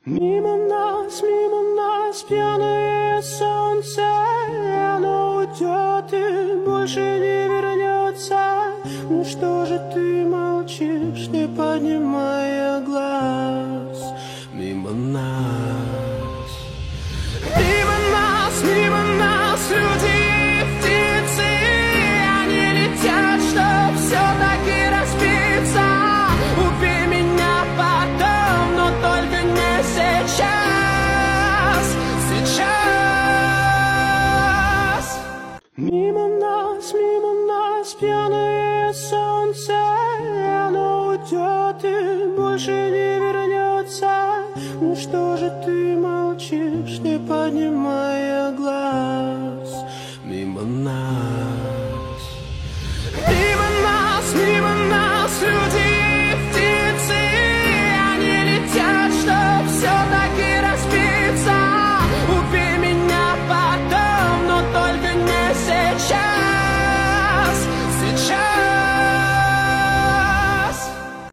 Мимо нас пьяное солнце, оно уйдет и больше не вернется. Ну что же ты молчишь, не поднимая глаз? Мимо нас, мимо нас люди и птицы, они летят, чтоб все-таки разбиться. Убей меня потом, но только не сейчас, сейчас. Мимо нас пьяное солнце, оно уйдет и больше не вернется. Ну что же ты молчишь, не поднимая глаз? Мимо нас, мимо